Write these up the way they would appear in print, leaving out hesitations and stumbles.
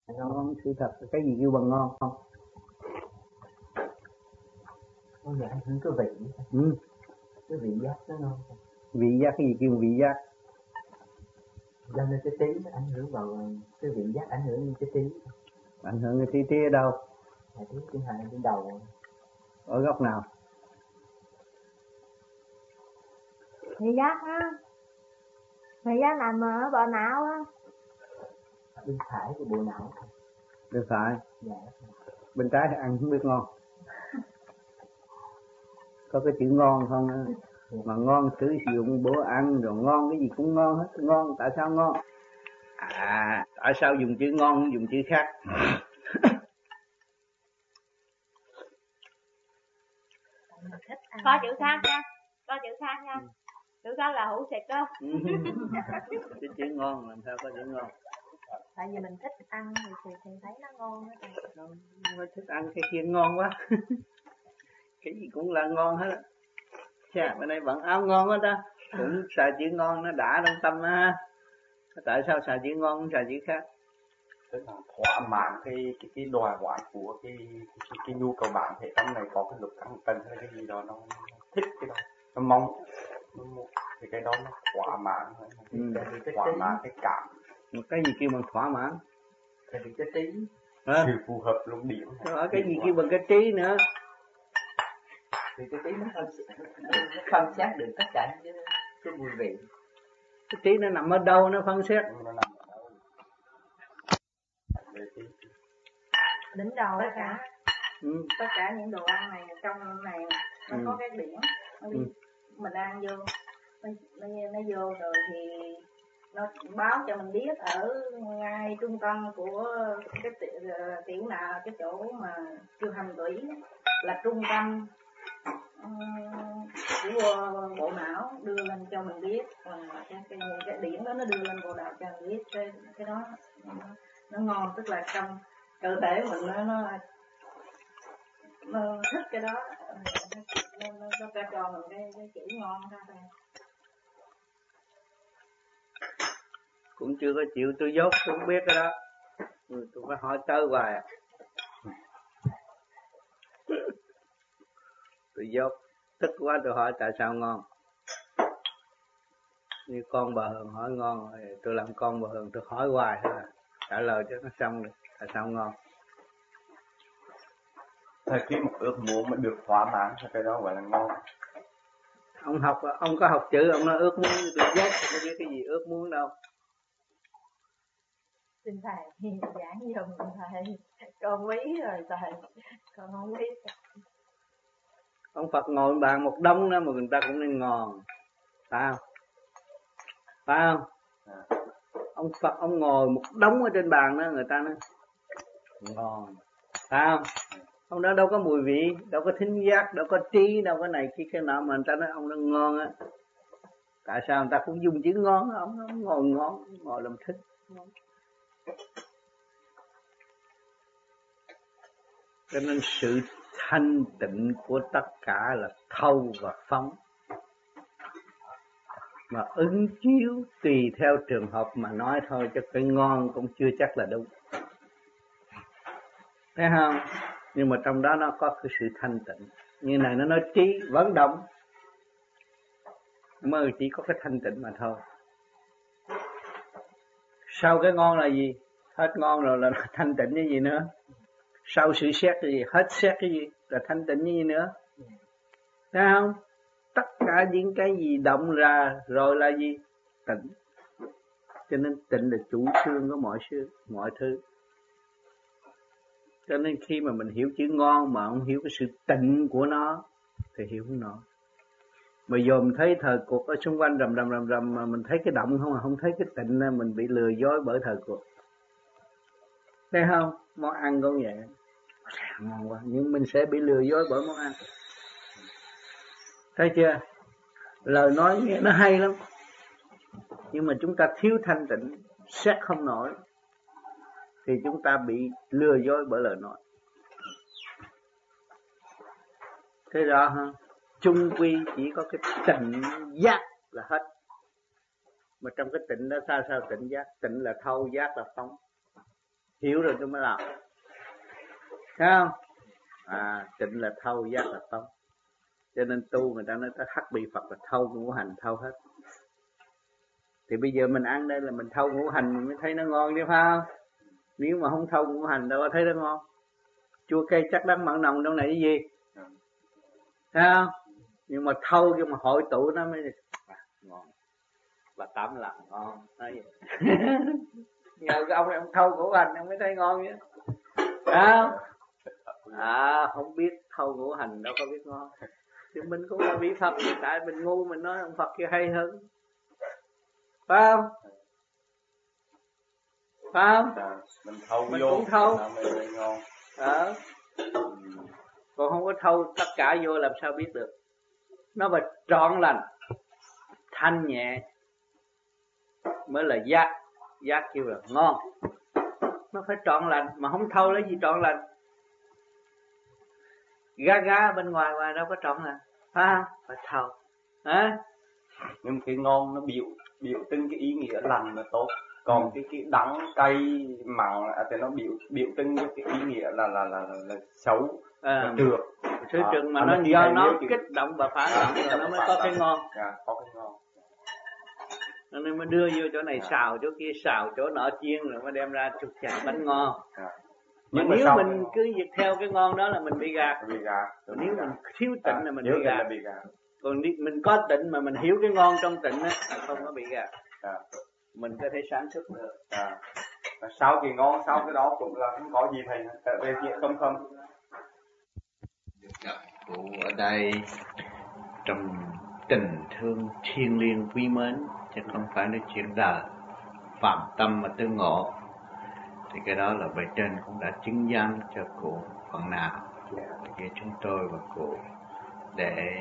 Ngon sự thật, cái gì kêu bằng ngon không? Không dạ, không có vị. Cái vị giác nó ngon. Vị giác, cái gì kêu vị giác? Do nên cái trí nó ảnh hưởng vào cái vị giác, ảnh hưởng đến cái trí. Ảnh hưởng cái trí ở đâu? Trí thứ hai trên đầu. Ở góc nào? Vị giác á. Vị giác nằm ở bộ não á. Bên phải của bộ não. Bên phải. Dạ. Bên trái thì ăn không biết ngon. Có cái chữ ngon không á? Mà ngon sử dụng bữa ăn rồi ngon cái gì cũng ngon hết. Ngon tại sao ngon? Tại sao dùng chữ ngon không dùng chữ khác? Có chữ khác nha. Có chữ khác nha. Chữ khác là hữu xịt đó. Cái chữ ngon làm sao có chữ ngon? Tại vì mình thích ăn thì thấy nó ngon hết rồi. Không thích ăn cái kia ngon quá. Cái gì cũng là ngon hết á. Chà, bên đây vẫn áo ngon hết á. Cũng xài chữ ngon nó đã trong tâm á. Tại sao xài chữ ngon không xài chữ khác? Tức là thỏa mãn cái đòi hỏi của cái nhu cầu bản thể trong này, có cái lực căng cân hay cái gì đó nó thích cái đó, nó mong thì cái đó nó thỏa mãn, thỏa mãn cái cảm. Một cái gì kêu bằng thỏa mãn? Cái vị cái trí. Sự phù hợp luồng điển. Cái gì kêu bằng cái trí nữa? Thì cái trí nó phân xét được tất cả cái mùi vị. Cái trí nó nằm ở đâu, nó phân xét? Nó nằm ở đâu? Đỉnh đầu tất cả. Tất cả những đồ ăn này trong này nó có cái điển. Mình ăn vô nó vô rồi thì nó báo cho mình biết ở ngay trung tâm của cái tiểu nào, cái chỗ mà kêu hành tủy là trung tâm của bộ não, đưa lên cho mình biết cái điểm đó nó đưa lên bộ não cho mình biết cái đó nó ngon, tức là trong cơ thể mình nó thích cái đó, nó cho mình cái chữ ngon ra thôi. Cũng chưa có chịu tôi dốt, tôi không biết cái đó. Tôi phải hỏi tới hoài. Tôi dốt, tức quá tôi hỏi tại sao ngon. Như con bà Hường hỏi ngon rồi, tôi làm con bà Hường tôi hỏi hoài thôi, trả lời cho nó xong rồi, tại sao ngon. Thời khi một ước muốn mà được thỏa mãn thì cái đó gọi là ngon. Ông có học chữ, ông nói ước muốn được dốt, không biết cái gì ước muốn đâu. Xin thầy giảng dùm thầy, con quý rồi thầy, con không biết. Ông Phật ngồi bàn một đống đó mà người ta cũng nên ngon, phải không? Phải không? Ông Phật ông ngồi một đống ở trên bàn đó, người ta nói ngon, phải không? Ông đó đâu có mùi vị, đâu có thính giác, đâu có trí, đâu có này kia cái nọ mà người ta nói ông đó ngon á. Tại sao người ta cũng dùng chữ ngon? Ông ngồi ngon, ngồi làm thích. Cho nên sự thanh tịnh của tất cả là thâu và phóng, mà ứng chiếu tùy theo trường hợp mà nói thôi, chứ cái ngon cũng chưa chắc là đúng, thấy không? Nhưng mà trong đó nó có cái sự thanh tịnh. Như này nó nói trí vận động, mới chỉ có cái thanh tịnh mà thôi. Sau cái ngon là gì? Hết ngon rồi là thanh tịnh cái gì nữa? Sau sự xét cái gì? Hết xét cái gì? Là thanh tịnh cái gì nữa? Thấy không? Tất cả những cái gì động ra rồi là gì? Tịnh. Cho nên tịnh là chủ trương của mọi thứ. Cho nên khi mà mình hiểu chữ ngon mà không hiểu cái sự tịnh của nó thì hiểu không nổi. Mà dòm thấy thời cuộc ở xung quanh rầm mà mình thấy cái động không, mà không thấy cái tịnh, mình bị lừa dối bởi thời cuộc. Thấy không? Món ăn cũng vậy, ngon quá, nhưng mình sẽ bị lừa dối bởi món ăn. Thấy chưa? Lời nói nghe nó hay lắm, nhưng mà chúng ta thiếu thanh tịnh, xét không nổi, thì chúng ta bị lừa dối bởi lời nói. Thế rõ ha? Chung quy chỉ có cái tịnh giác là hết. Mà trong cái tịnh đó sao tịnh giác? Tịnh là thâu, giác là phóng. hiểu rồi tôi mới làm. Thấy không? Tịnh là thâu, giác là tông. Cho nên tu người ta nói tới hắc bị Phật là thâu ngũ hành, thâu hết. Thì bây giờ mình ăn đây là mình thâu ngũ hành mình mới thấy nó ngon chứ phải không? Nếu mà không thâu ngũ hành đâu có thấy nó ngon. Chua cay chắc đắng mặn nồng trong này cái gì? Thấy không? Nhưng mà thâu nhưng mà hội tụ nó mới ngon. Và tắm là ngon. Nói vậy. Nhờ cái ông thâu ngũ hành ông mới thấy ngon chứ. Không? Không biết thâu ngũ hành đâu có biết ngon. Thì mình cũng là bị Phật, tại mình ngu mình nói ông Phật kia hay hơn. Phải không? Phải không? Mình thâu mình vô cũng thâu. Mình ngon. Còn không có thâu tất cả vô làm sao biết được. Nó phải trọn lành, thanh nhẹ mới là giác. Giác kêu là ngon. Nó phải trọn lành, mà không thâu lấy gì trọn lành. Gá bên ngoài đâu có trọn lành. Phải thâu. Nhưng cái ngon nó biểu trưng cái ý nghĩa lành là tốt. Còn cái đắng cay mặn thì nó biểu trưng cái ý nghĩa là xấu, là trượt. Thứ trừng mà nó do nó kích động và phản động rồi nó mới có cái ngon. Có cái ngon. Nên mới đưa vô chỗ này xào, chỗ kia xào, chỗ nọ chiên rồi mới đem ra chục chả bánh ngon. Nhưng mà nếu mình cứ theo cái ngon đó là mình bị gạt. Nếu mình thiếu tịnh là mình bị gạt. Còn mình có tịnh mà mình hiểu cái ngon trong tịnh á là không có bị gạt. Mình có thể sản xuất được. Sau cái ngon, sau cái đó cũng là không có gì thầy về chuyện không. Gặp cụ ở đây trong tình thương thiêng liêng quý mến, chứ không phải nói chuyện đời phạm tâm mà tương ngộ. Thì cái đó là bề trên cũng đã chứng giám cho cụ phần nào với chúng tôi và cụ để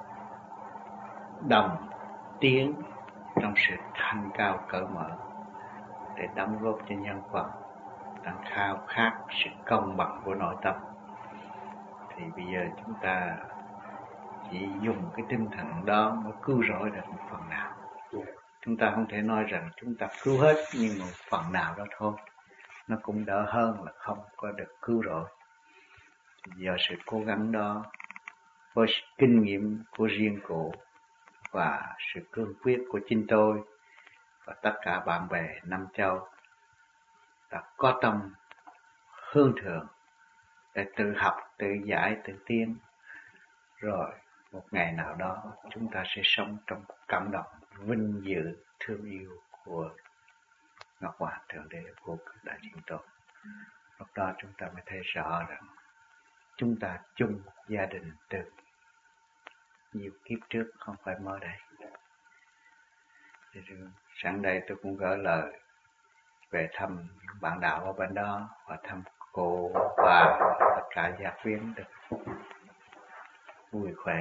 đồng tiến trong sự thanh cao cởi mở để đóng góp cho nhân vật đang khao khát sự công bằng của nội tâm. Thì bây giờ chúng ta chỉ dùng cái tinh thần đó mới cứu rỗi được một phần nào. Chúng ta không thể nói rằng chúng ta cứu hết, nhưng một phần nào đó thôi. Nó cũng đỡ hơn là không có được cứu rỗi. Do sự cố gắng đó, với kinh nghiệm của riêng cụ và sự cương quyết của chính tôi và tất cả bạn bè năm châu đã có tâm hướng thượng để tự học, tự giải, tự tiến. Rồi một ngày nào đó chúng ta sẽ sống trong cảm động vinh dự thương yêu của Ngọc Hoàng Thượng Đế của Đại Thiên Tôn. Lúc đó chúng ta mới thấy rõ rằng chúng ta chung gia đình từ nhiều kiếp trước, không phải mới đây. Thì sáng đây tôi cũng gửi lời về thăm bạn đạo ở bên đó và thăm cô và tất cả gia quyến được vui khỏe.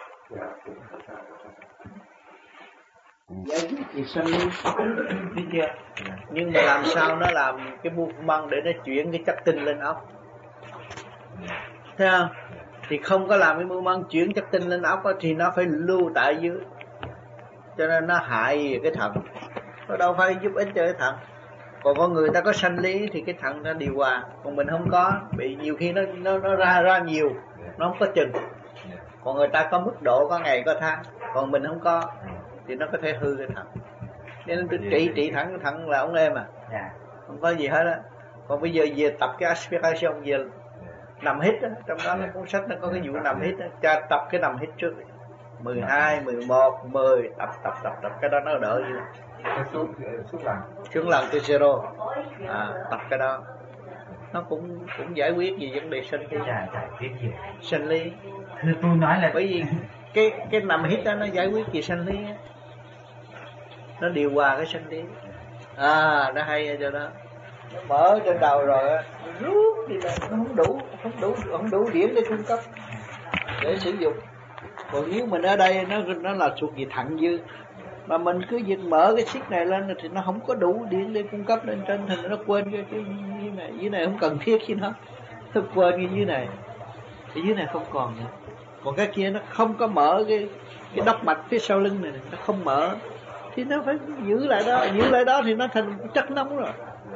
Giải quyết thì sanh lý, biết chưa? Nhưng mà làm sao nó làm cái mưu măng để nó chuyển cái chất tinh lên óc, thấy không? Thì không có làm cái mưu măng chuyển chất tinh lên óc thì nó phải lưu tại dưới, cho nên nó hại cái thận. Nó đâu phải giúp ích cho cái thận. Còn con người ta có sanh lý thì cái thận nó điều hòa, còn mình không có, bị nhiều khi nó ra nhiều, nó không có chừng. Còn người ta có mức độ, có ngày có tháng, còn mình không có thì nó có thể hư cái thận. Cho nên tôi trị thận là ông em không có gì hết á. Còn bây giờ về tập cái aspiration, về nằm hít á, trong đó nó cuốn sách nó có cái vụ nằm hít á, cha tập cái nằm hít trước 12, 11, 10 tập cái đó nó đỡ gì. Xuống lần từ zero. Tập cái đó nó cũng giải quyết gì vấn đề sinh lý. Sinh lý. Tôi nói là bởi vì cái nằm hít đó nó giải quyết gì sinh lý á. Nó điều hòa cái sinh lý. Nó hay cho đó. Nó mở trên đầu rồi á, rút đi là nó không đủ điểm để cung cấp để sử dụng. Còn nếu mình ở đây nó là thuộc về thận dư, mà mình cứ việc mở cái xích này lên thì nó không có đủ điện để cung cấp lên trên, thì nó quên cái dưới này không cần thiết với nó quên cái dưới này, cái dưới này không còn nữa. Còn cái kia nó không có mở cái đốc mạch phía sau lưng này, nó không mở thì nó phải giữ lại đó thì nó thành chất nóng rồi.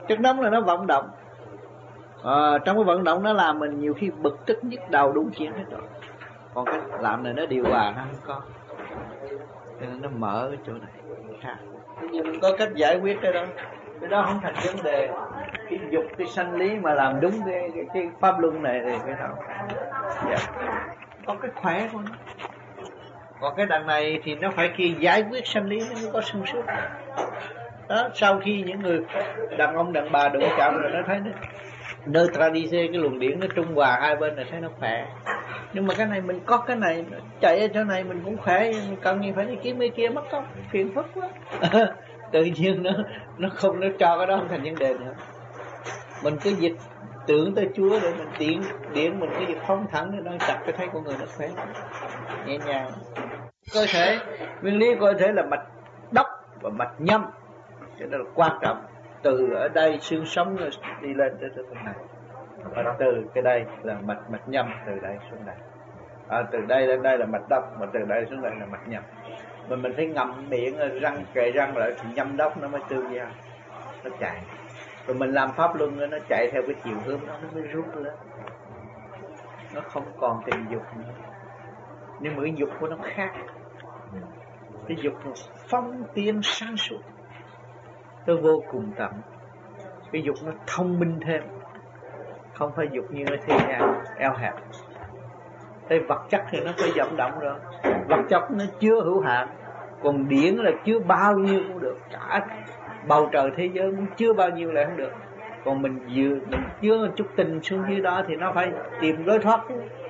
Chất nóng là nó vận động. Trong cái vận động nó làm mình nhiều khi bực tức nhức đầu đủ chuyện hết rồi. Còn cái làm này nó điều hòa nó không có, cho nên nó mở cái chỗ này khác. Nhưng mình có cách giải quyết cái đó. Cái đó không thành vấn đề. Cái dục, cái sanh lý mà làm đúng cái pháp luân này thì cái đó có cái khỏe của nó. Còn cái đằng này thì nó phải kia giải quyết sanh lý nó mới có sung sướng. Đó, sau khi những người đàn ông đàn bà đụng chạm rồi nó thấy nó neutralize cái luồng điển, nó trung hòa hai bên là thấy nó khỏe. Nhưng mà cái này mình có cái này chạy ở chỗ này mình cũng khỏe, mình cần gì phải đi kiếm cái kia mất công phiền phức quá. Tự nhiên nó không, nó cho cái đó không thành vấn đề nữa. Mình cứ dịch tưởng tới Chúa để mình điển mình cứ dịch phóng thẳng để đang chặt cái thấy con người nó khỏe nhẹ nhàng. Cơ thể, nguyên lý cơ thể là mạch đốc và mạch nhâm, cái đó là quan trọng. Từ ở đây xương sống đi lên tới chỗ này, và từ cái đây là mạch nhâm, từ đây xuống đây. Từ đây lên đây là mạch đốc, mà từ đây xuống đây là mạch nhâm. Mà mình phải ngậm miệng, răng kề răng lại thì nhâm đốc nó mới tương giao, nó chạy. Rồi mình làm pháp luân nó chạy theo cái chiều hướng đó, nó mới rút lên. Nó không còn tình dục nữa. Nhưng mà cái dục của nó khác. Cái dục nó phong tiến sáng suốt, nó vô cùng tận. Cái dục nó thông minh thêm, không phải dục như ở thế gian eo hẹp. Cái vật chất thì nó phải vận động rồi. Vật chất nó chưa hữu hạn, còn điển là chưa bao nhiêu cũng được. Cả bầu trời thế giới cũng chưa bao nhiêu là không được. Còn mình chứa một chút tình xuống dưới đó thì nó phải tìm lối thoát.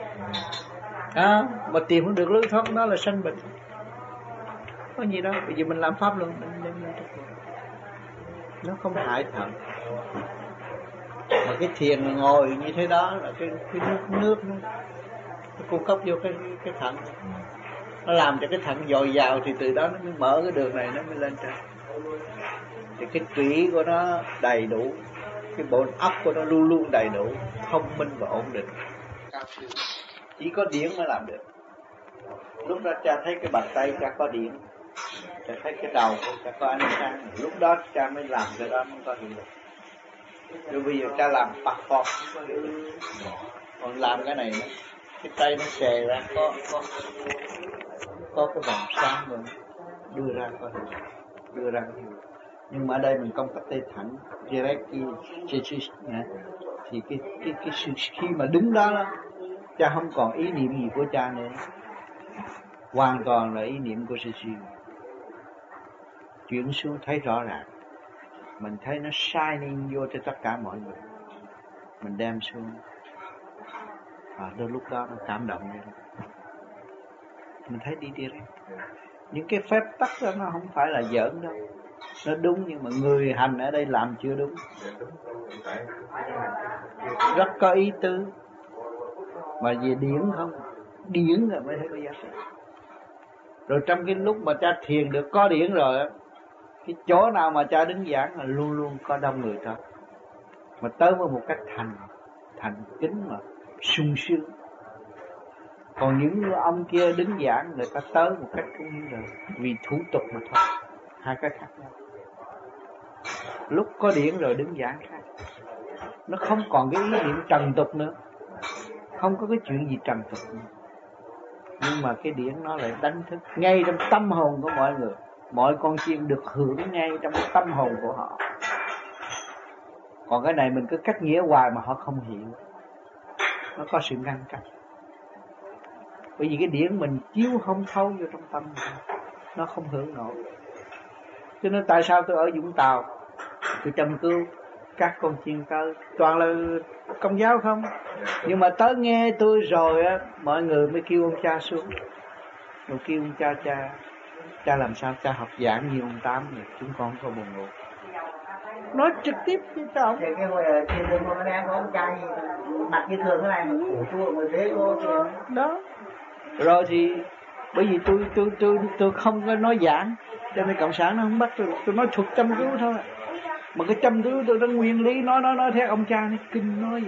Mà tìm không được lối thoát nó là sanh bệnh. Có gì đâu, bởi vì mình làm pháp luôn, nó không hại thận. Mà cái thiền ngồi như thế đó là cái nước nó cung cấp vô cái thận, nó làm cho cái thận dồi dào thì từ đó nó mới mở cái đường này, nó mới lên trên. Thì cái trí của nó đầy đủ, cái bộ óc của nó luôn luôn đầy đủ, thông minh và ổn định. Chỉ có điển mới làm được. Lúc đó cha thấy cái bàn tay cha có điển, cha thấy cái đầu cha có ánh sáng, lúc đó cha mới làm cái đó mới có hiệu lực. Rồi bây giờ cha làm bạc phọt không có hiệu lực. Còn làm cái này nữa, cái tay nó xè ra có cái vòng sáng rồi đưa ra có hiệu lực, đưa ra có hiệu lực. Nhưng mà ở đây mình công cấp tay thẳng direct thì cái khi mà đứng đó cha không còn ý niệm gì của cha nữa, hoàn toàn là ý niệm của sư sư. Chuyển xuống thấy rõ ràng, mình thấy nó shining vô cho tất cả mọi người, mình đem xuống. Đôi lúc đó nó cảm động vậy đó. Mình thấy đi direct. Những cái phép tắc đó nó không phải là giỡn đâu, nó đúng, nhưng mà người hành ở đây làm chưa đúng. Rất có ý tứ. Mà về điển không, điển rồi mới thấy có giá trị. Rồi trong cái lúc mà cha thiền được có điển rồi, cái chỗ nào mà cha đứng giảng là luôn luôn có đông người tới. Mà tới với một cách thành kính mà sung sướng. Còn những ông kia đứng giảng người ta tới một cách cũng như là vì thủ tục mà thôi, hai cái khác nhau. Lúc có điển rồi đứng giảng khác, nó không còn cái ý niệm trần tục nữa, không có cái chuyện gì trần tục nữa. Nhưng mà cái điển nó lại đánh thức ngay trong tâm hồn của mọi người. Mọi con chim được hưởng ngay trong cái tâm hồn của họ. Còn cái này mình cứ cách nghĩa hoài mà họ không hiểu. Nó có sự ngăn cách. Bởi vì cái điển mình chiếu không thấu vô trong tâm mình, nó không hưởng nổi. Cho nên tại sao tôi ở Vũng Tàu, tôi chăm cứu các con chiên cơ toàn là Công giáo không. Nhưng mà tới nghe tôi rồi á, mọi người mới kêu ông cha xuống. Rồi kêu ông cha làm sao cha học giảng như ông Tám này, chúng con có buồn ngủ. Nói trực tiếp với cha ông. Thì cái hồi tiền đường của em có ông cha gì mặt như thường thế này, chua người thế cô tiền. Đó. Rồi thì bởi vì tôi không có nói giảng, cho nên cộng sản nó không bắt tôi nói thuật chăm cứu thôi. Mà cái chăm cứu tôi nó nguyên lý nói theo ông cha này, kinh nói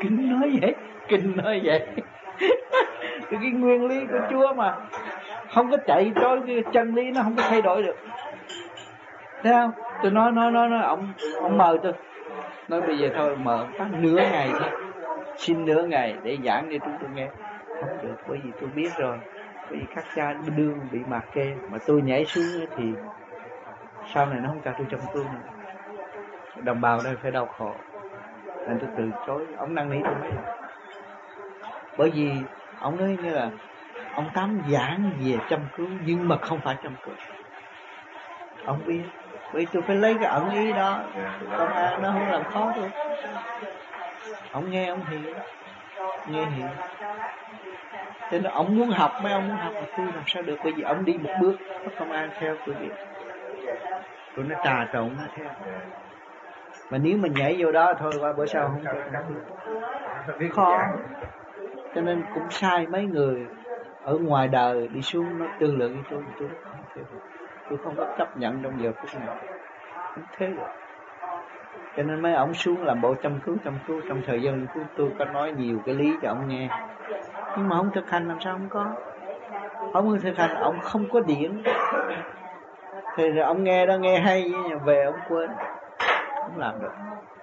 vậy. Cái nguyên lý của Chúa mà không có chạy trôi, cái chân lý nó không có thay đổi được. Thấy không? Tôi nói ông mời tôi. Nói bây giờ thôi mở phát nửa ngày thôi, xin nửa ngày để giảng cho chúng tôi nghe. Không được, bởi vì tôi biết rồi, bởi vì các cha đương bị mạc kê, mà tôi nhảy xuống thì sau này nó không cho tôi trong tu nữa. Đồng bào đây phải đau khổ, nên tôi từ chối. Ông năn nỉ tôi mấy lần, bởi vì ông nói như là ông Tám giảng về châm cứu nhưng mà không phải châm cứu. Ông biết, bởi vì tôi phải lấy cái ẩn ý đó, công an nó không làm khó tôi. Ông nghe ông hiểu, nghe hiểu. Cho nên ông muốn học, mấy ông muốn học mà tôi làm sao được, bởi vì ông đi một bước, có công an theo tôi biết. Tôi nó trà trộn nó theo. Mà nếu mình nhảy vô đó thôi qua bữa sau không được, khó. Cho nên cũng sai mấy người ở ngoài đời đi xuống nó tương lượng với tôi không thể được. Tôi không có chấp nhận trong giờ phút này, không thế được. Cho nên mấy ông xuống làm bộ chăm cứu trong thời gian của tôi có nói nhiều cái lý cho ông nghe, nhưng mà không thực hành làm sao không có. Ông thực hành ông không có điển thì rồi ông nghe đó nghe hay, nhưng về ông quên, không làm được.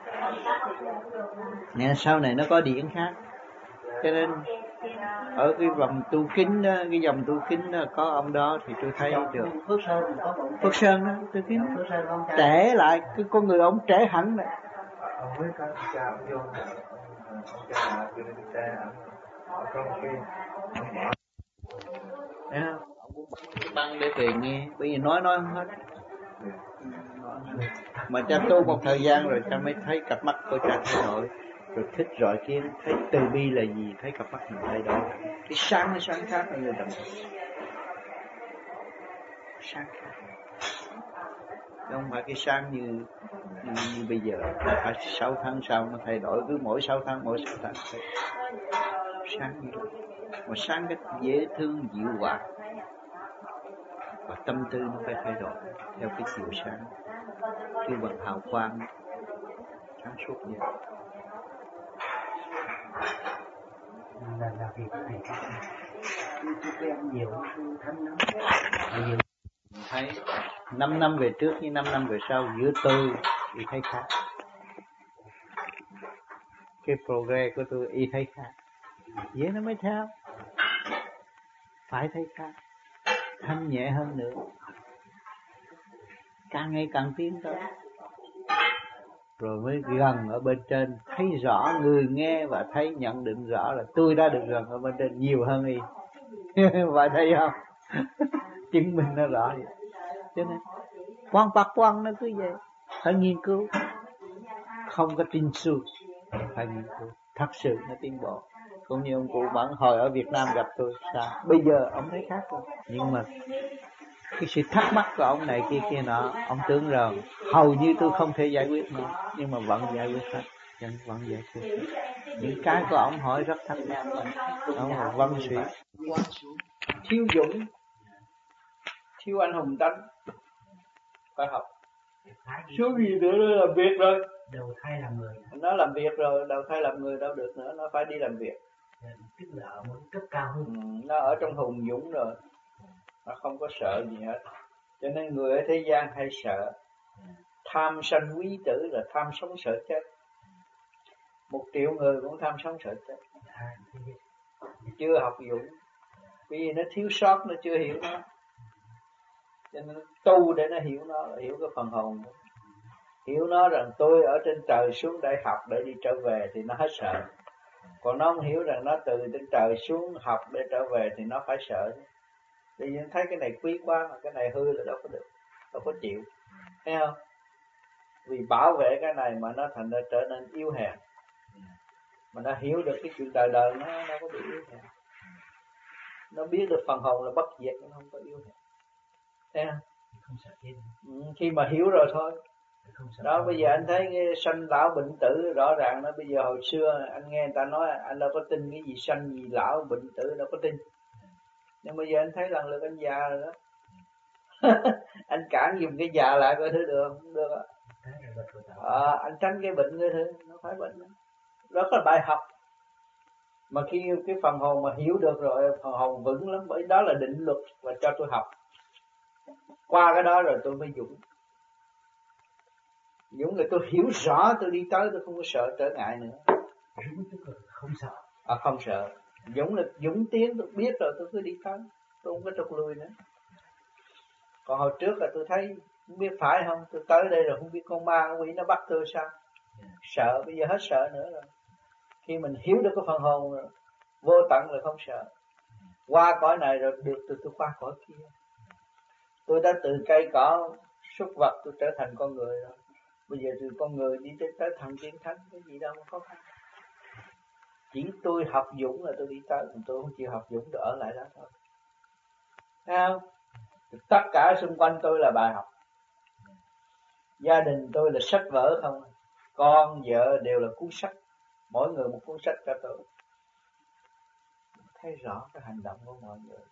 Nên sau này nó có điển khác. Cho nên ở cái vòng tu kính đó, cái dòng tu kính đó, có ông đó thì tôi thấy được. Phước Sơn đó, tu kính trẻ lại, cái con người ông trẻ hẳn này. Thấy không? Ông muốn bắt cái băng để về nghe, bởi vì nói không hết. Mà cha tu một thời gian rồi cha mới thấy cặp mắt của cha thay đổi, rồi thích rồi kia, thấy từ bi là gì, thấy cặp mắt mình thay đổi, cái sáng khác là người đồng sáng khác, không phải cái sáng như bây giờ, là phải 6 tháng sau nó thay đổi, cứ mỗi 6 tháng sáng như vậy. Mà sáng cách dễ thương dịu hòa, và tâm tư nó phải thay đổi theo cái chiều sáng, kêu bằng hào quang sáng suốt như vậy. Là việc này tôi quen nhiều thân lắm. Thấy 5 năm về trước với 5 năm về sau giữa tôi y thấy khác. Cái progress của tôi y thấy khác, dễ nó mới theo, phải thấy khác, thanh nhẹ hơn nữa, càng ngày càng tiến tới, rồi mới gần ở bên trên, thấy rõ, người nghe và thấy nhận định rõ là tôi đã được gần ở bên trên nhiều hơn y. Phải thấy không? Chứng minh nó rõ vậy. Cho nên quan bạc quan nó cứ vậy, phải nghiên cứu, không có tin xu, phải nghiên cứu, thật sự nó tiến bộ. Cũng như ông cụ Mẫn hồi ở Việt Nam gặp tôi, sao? Bây giờ ông thấy khác rồi, nhưng mà cái sự thắc mắc của ông này kia nọ, ông tưởng rằng hầu như tôi không thể giải quyết nữa, nhưng mà vẫn giải quyết hết, vẫn giải quyết. Những cái của ông hỏi rất thắc mắc, ông là văn sĩ, thiếu dũng, thiếu anh hùng tánh, phải học. Số gì nữa nó làm việc rồi. Đầu thai làm người. Nó làm việc rồi, đầu thai làm người đâu được nữa, nó phải đi làm việc. Tức là ở một cấp cao hơn. Nó ở trong hùng dũng rồi, nó không có sợ gì hết. Cho nên người ở thế gian hay sợ. Tham sân quý tử là tham sống sợ chết. 1 triệu người cũng tham sống sợ chết. Chưa học dũng, vì nó thiếu sót, nó chưa hiểu nó. Cho nên tu để nó hiểu nó, hiểu cái phần hồn. Hiểu nó rằng tôi ở trên trời xuống để học, để đi trở về thì nó hết sợ. Còn nó không hiểu rằng nó từ trên trời xuống học để trở về thì nó phải sợ. Vì nó thấy cái này quý quá mà cái này hư là đâu có được, đâu có chịu. Thấy không? Vì bảo vệ cái này mà nó thành ra trở nên yếu hèn. Mà nó hiểu được cái chuyện đời đời nó có bị yếu hèn. Nó biết được phần hồn là bất diệt, nó không có yếu hèn. Thấy không? Không sợ chết. Khi mà hiểu rồi thôi. Đó, bây giờ anh thấy cái sanh lão bệnh tử rõ ràng đó. Bây giờ hồi xưa anh nghe người ta nói anh đâu có tin cái gì sanh gì lão bệnh tử, đâu có tin. Nhưng bây giờ anh thấy lần lượt anh già rồi đó. Anh cản dùng cái già lại coi thứ được không? Được á. Anh tránh cái bệnh cái thứ, nó phải bệnh đó. Đó là bài học. Mà khi cái phần hồn mà hiểu được rồi, phần hồn vững lắm, bởi đó là định luật và cho tôi học. Qua cái đó rồi tôi mới dũng. Dũng là tôi hiểu rõ, tôi đi tới tôi không có sợ trở ngại nữa. Dũng tức là không sợ. Không sợ. Dũng là dũng tiến, tôi biết rồi tôi cứ đi tới, tôi không có trục lui nữa. Còn hồi trước là tôi thấy không biết phải không, tôi tới đây rồi không biết con ma con quỷ nó bắt tôi sao. Sợ, bây giờ hết sợ nữa rồi. Khi mình hiểu được cái phần hồn rồi, vô tận là không sợ. Qua cõi này rồi được từ tôi qua cõi kia. Tôi đã từ cây cỏ súc vật tôi trở thành con người rồi. Bây giờ từ con người đi tới thần tiên thánh, cái gì đâu mà khó khăn. Chỉ tôi học dũng là tôi đi tới, còn tôi không chịu học dũng tôi ở lại đó thôi. Thấy không? Tất cả xung quanh tôi là bài học. Gia đình tôi là sách vở không. Con, vợ đều là cuốn sách. Mỗi người một cuốn sách cho tôi. Thấy rõ cái hành động của mọi người.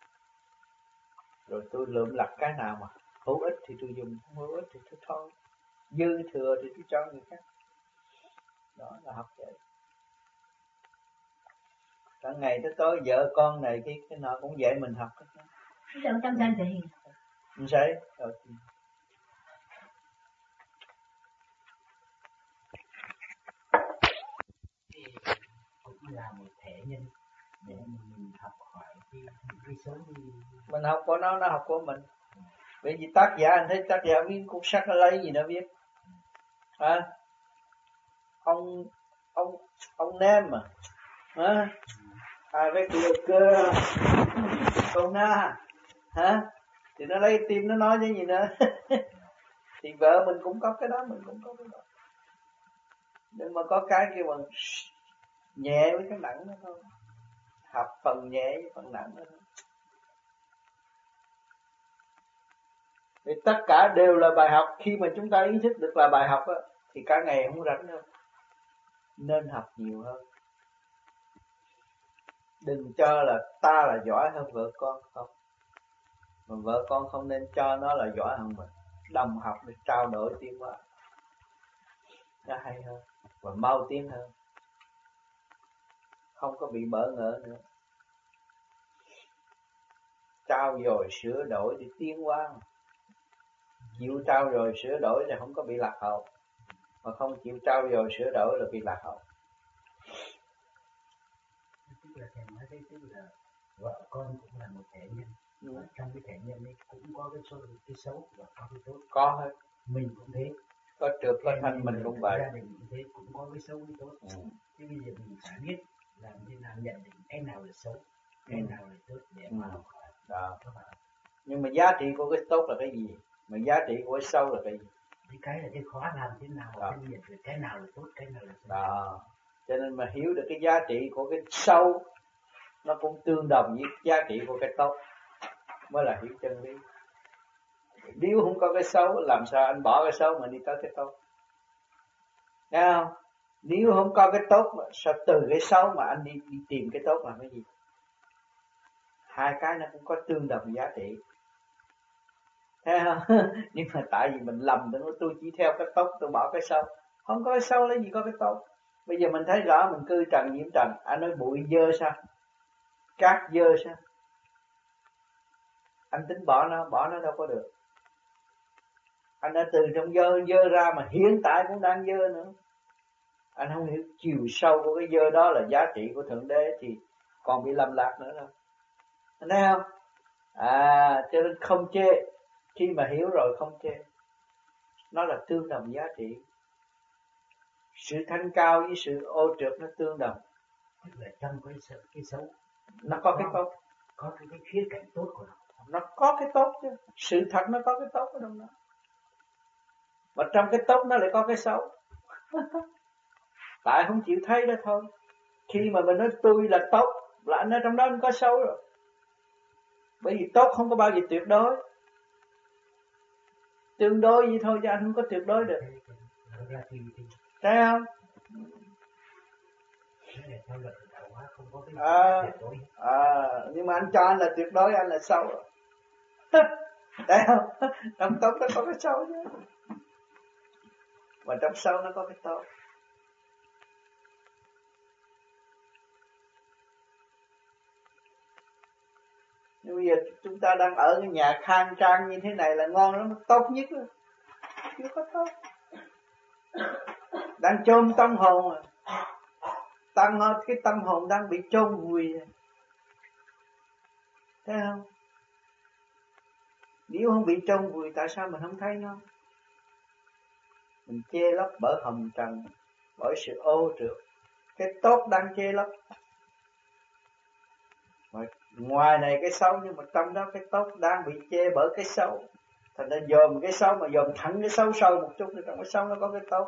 Rồi tôi lượm lặt cái nào mà hữu ích thì tôi dùng, không hữu ích thì tôi thôi. Dư thừa thì tôi cho người khác. Đó là học vậy. Cả ngày tới tối vợ con này cái nọ cũng dạy mình học. Đâu trong danh thì không sai. Cũng là một thể nhân để mình học hỏi cái số đi. Mình học của nó học của mình. Bởi vì tác giả, anh thấy tác giả viết cuốn sách nó lấy gì nó viết hả? Ông nem mà hả? Với cơ câu na hả? Thì nó lấy tim nó nói cái gì nữa. Thì vợ mình cũng có cái đó, mình cũng có cái đó. Nhưng mà có cái kia bằng nhẹ với cái nặng đó thôi. Học phần nhẹ với phần nặng đó thôi. Vì tất cả đều là bài học. Khi mà chúng ta ý thức được là bài học đó, thì cả ngày không rảnh đâu. Nên học nhiều hơn. Đừng cho là ta là giỏi hơn vợ con không. Mà vợ con không nên cho nó là giỏi hơn mình. Đồng học để trao đổi tiến hóa. Nó hay hơn và mau tiến hơn. Không có bị bỡ ngỡ nữa. Trao dồi sửa đổi để tiến hóa. Chịu trao dồi sửa đổi thì không có bị lạc hậu. Mà không chịu trao dồi sửa đổi là bị lạc hậu. Tức là thầy nói đấy, tức là vợ con cũng là một thể nhân. Trong cái thể nhân ấy cũng có cái xấu và có cái tốt. Có hết. Mình cũng thế. Có trượt có thanh mình cũng vậy. Gia đình cũng thế, cũng có cái xấu cái tốt. Thế bây giờ mình phải biết làm thế nào nhận định cái nào là xấu, cái nào là tốt để mà học hỏi. Đó. Nhưng mà giá trị của cái tốt là cái gì? Mà giá trị của cái xấu là cái gì? Cái là cái khó làm thế nào phân biệt được cái nào là tốt, cái nào là xấu. Đó. Cho nên mà hiểu được cái giá trị của cái xấu nó cũng tương đồng với giá trị của cái tốt mới là hiểu chân lý. Nếu không có cái xấu làm sao anh bỏ cái xấu mà đi tới cái tốt? Thấy không? Nếu không có cái tốt mà sao từ cái xấu mà anh đi tìm cái tốt làm cái gì? Hai cái nó cũng có tương đồng giá trị. Thấy không? Nhưng mà tại vì mình lầm, tôi chỉ theo cái tốt, tôi bỏ cái xấu. Không có cái xấu lấy gì có cái tốt. Bây giờ mình thấy rõ mình cư trần nhiễm trần. Anh nói bụi dơ sao? Cát dơ sao? Anh tính bỏ nó đâu có được. Anh đã từ trong dơ ra mà hiện tại cũng đang dơ nữa. Anh không hiểu chiều sâu của cái dơ đó là giá trị của Thượng Đế thì còn bị lầm lạc nữa đâu. Anh thấy không? Cho nên không chê. Khi mà hiểu rồi không chê. Nó là tương đồng giá trị. Sự thanh cao với sự ô trượt nó tương đồng. Tức là trong cái xấu nó có cái tốt. Có cái khía cạnh tốt của nó. Nó có cái tốt chứ. Sự thật nó có cái tốt ở trong đó. Mà trong cái tốt nó lại có cái xấu. Tại không chịu thấy đó thôi. Khi mà mình nói tôi là tốt, là anh ở trong đó anh có xấu rồi. Bởi vì tốt không có bao giờ tuyệt đối. Tương đối vậy thôi chứ anh không có tuyệt đối được. Thấy không? Nhưng mà anh cho anh là tuyệt đối, anh là xấu rồi. Thấy không? Trong tốt nó có cái xấu chứ. Và trong xấu nó có cái tốt. Nhưng bây giờ chúng ta đang ở cái nhà khang trang như thế này là ngon lắm, tốt nhất rồi. Chưa có tốt. đang chôn tâm hồn, cái tâm hồn đang bị chôn vùi, thấy không? Nếu không bị chôn vùi tại sao mình không thấy nó? Mình che lấp bởi hồng trần, bởi sự ô trượt, cái tốt đang che lấp. Mà ngoài này cái xấu, nhưng mà trong đó cái tốt đang bị che bởi cái xấu. Thành ra dòm cái xấu, mà dòm thẳng cái xấu sâu một chút, thì trong cái xấu nó có cái tốt.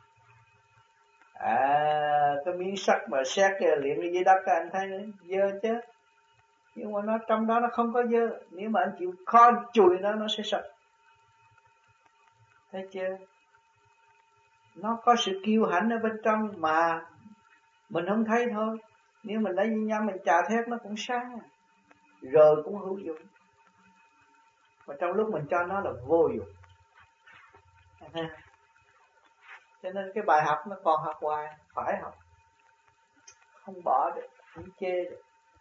Cái miếng sắt mà xét luyện ở dưới đất anh thấy nó dơ chứ, nhưng mà nó trong đó nó không có dơ. Nếu mà anh chịu khó chùi nó sẽ sạch. Thấy chưa? Nó có sự kiêu hãnh ở bên trong mà mình không thấy thôi. Nếu mình lấy nhâm mình chà thét nó cũng sáng, rồi cũng hữu dụng. Mà trong lúc mình cho nó là vô dụng. Cho nên cái bài học nó còn học hoài, phải học, không bỏ được, không chê được.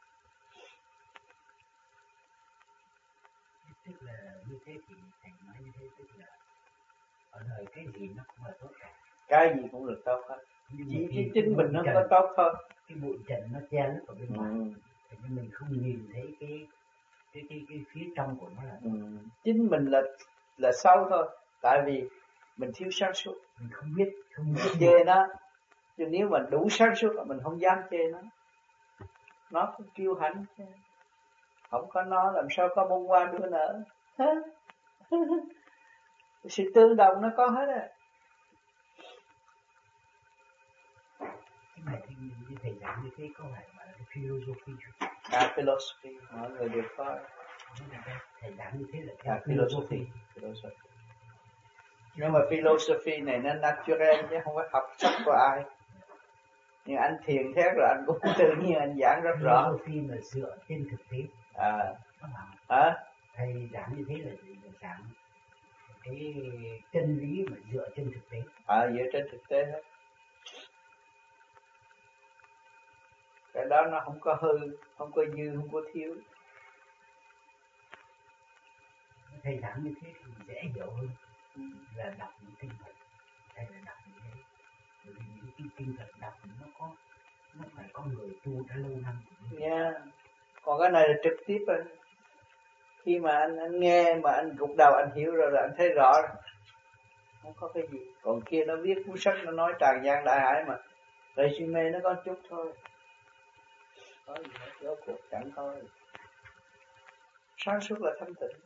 Tức là như thế thì thầy nói như thế, tức là ở đời cái gì nó cũng là tốt cả. Cái gì cũng được tốt hết. Chỉ cái chính mình nó có tốt thôi. Cái bụi trần nó che lấp ở bên ngoài, thì mình không nhìn thấy cái phía trong của nó là chính mình là xấu thôi. Tại vì mình thiếu sáng suốt, mình không biết chê nó. Chứ nếu mà đủ sáng suốt là mình không dám chê nó. Nó cũng kiêu hãnh, không có nó làm sao có bông hoa đua nở. Sự tương đồng nó có hết á. Cái này thì như thầy giảng như thế có phải là cái philosophy? Philosophy, mọi người đều có. Thầy giảng như thế là theo philosophy. Nhưng mà philosophy này nó natural chứ không phải học sách của ai. Nhưng anh thiền thét rồi anh cũng tự nhiên anh giảng rất rõ. Philosophy là dựa trên thực tế. Thầy giảng như thế là giảng cái chân lý mà dựa trên thực tế. Dựa trên thực tế hết. Cái đó nó không có hư, không có dư, không có thiếu. Thầy giảng như thế thì dễ hiểu hơn là đọc những kinh Phật. Hay là đọc như thế. Bởi vì những cái kinh Phật đọc nó phải có người tu đã lâu năm. Còn cái này là trực tiếp rồi. Khi mà anh nghe mà anh gục đầu anh hiểu rồi là anh thấy rõ rồi. Không có cái gì. Còn kia nó viết cuốn sách nó nói tràn gian đại hải mà resume nó có chút thôi. Có gì hết, rốt cuộc chẳng có gì. Sáng suốt là thanh tịnh.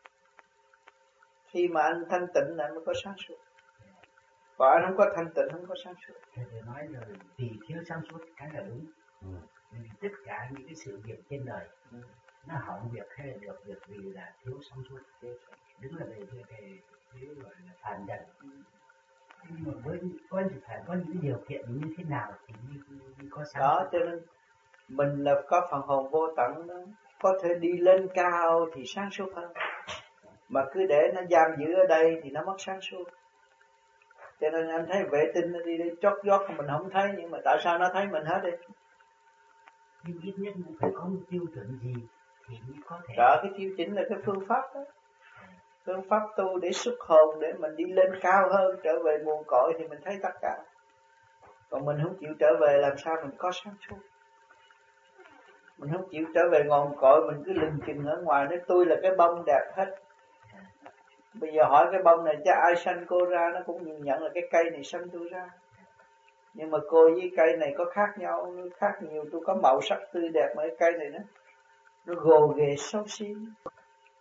Khi mà anh thanh tịnh là mới có sáng suốt. Và anh không có thanh tịnh không có sáng suốt. Thầy nói là vì thiếu sáng suốt cái là đúng. Vì tất cả những cái sự việc trên đời nó hỏng việc hay là được việc vì là thiếu sáng suốt. Đứng là về cái gọi là phàm trần. Nhưng mà phải có những điều kiện như thế nào thì mới có sáng đó suốt. Cho nên mình là có phần hồn vô tận đó. Có thể đi lên cao thì sáng suốt hơn. Mà cứ để nó giam giữ ở đây thì nó mất sáng suốt. Cho nên anh thấy vệ tinh nó đi chót vót mình không thấy, nhưng mà tại sao nó thấy mình hết đi? Nhưng ít nhất cũng phải có một tiêu chuẩn gì thì mới có thể. Đó, cái tiêu chuẩn là cái phương pháp đó. Phương pháp tu để xuất hồn, để mình đi lên cao hơn, trở về nguồn cội thì mình thấy tất cả. Còn mình không chịu trở về làm sao mình có sáng suốt? Mình không chịu trở về nguồn cội, mình cứ lừng chừng ở ngoài nói tôi là cái bông đẹp hết. Bây giờ hỏi cái bông này chứ ai sanh cô ra, nó cũng nhìn nhận là cái cây này sanh tôi ra. Nhưng mà cô với cây này có khác nhau, khác nhiều. Tôi có màu sắc tươi đẹp mà cái cây này nó gồ ghề xấu xí.